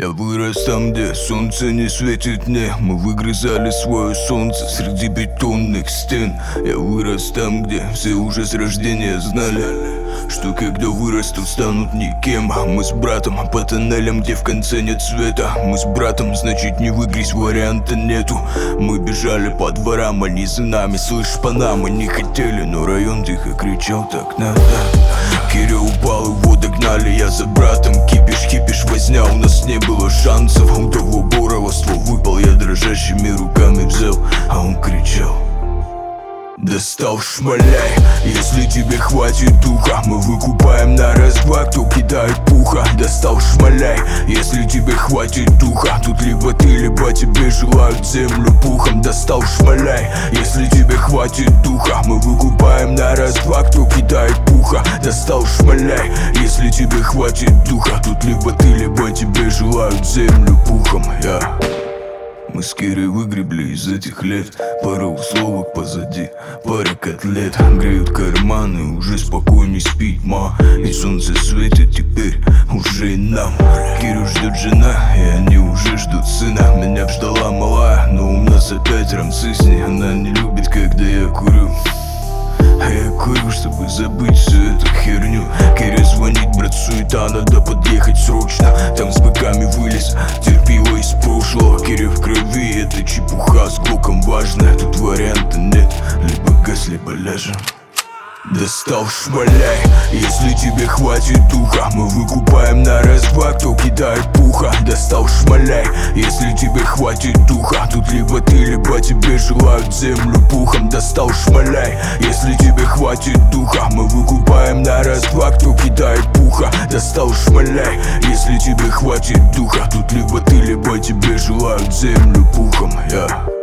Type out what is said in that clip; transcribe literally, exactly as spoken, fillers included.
Я вырос там, где солнце не светит мне. Мы выгрызали свое солнце среди бетонных стен. Я вырос там, где все уже с рождения знали, что когда вырастут, станут никем. Мы с братом по тоннелям, где в конце нет света. Мы с братом, значит не выгрызь, варианта нету. Мы бежали по дворам, они за нами, слышь, по нам. Мы не хотели, но район тихо кричал, так надо. Киря упал, его догнали, я за братом. Кипиш, кипиш, возня, у нас не было шансов. У того Борова ствол выпал, я дрожащими руками взял, а он кричал: достал, шмаляй, если тебе хватит духа. Мы выкупаем на раз-два, кто кидает пуха. Достал, шмаляй, если тебе хватит духа. Тут либо ты, либо тебе желают землю пухом. Достал, шмаляй, если тебе хватит духа. Мы выкупаем на раз-два, кто кидает пуха. Достал, шмаляй, если тебе хватит духа. Тут либо ты, либо тебе желают землю пухом. Я Мы с Кирой выгребли из этих лет пару условок позади, пара котлет. Греют карманы, уже спокойней спит ма. И солнце светит теперь уже и нам. Кирю ждет жена, и они уже ждут сына. Меня б ждала малая, но у нас опять рамсы с ней. Она не любит, когда я курю, а я курю, чтобы забыть всю эту херню. Кире звонит, брат, суета, надо подъехать срочно. Там с быками вылез, терпила из прошлого. Кире в крови, это чепуха, с глоком важно. Тут варианта нет, либо газ, либо ляжем. Достал, шмаляй, если тебе хватит духа. Мы выкупаем на раз-два, кто кидает пуха. Достал, шмаляй, если тебе хватит духа. Тут либо ты, либо тебе желают землю пухом. Достал, шмаляй, если тебе хватит духа. Мы выкупаем на раз-два, кто кидает пуха. Достал, шмаляй, если тебе хватит духа. Тут либо ты, либо тебе желают землю пухом. Я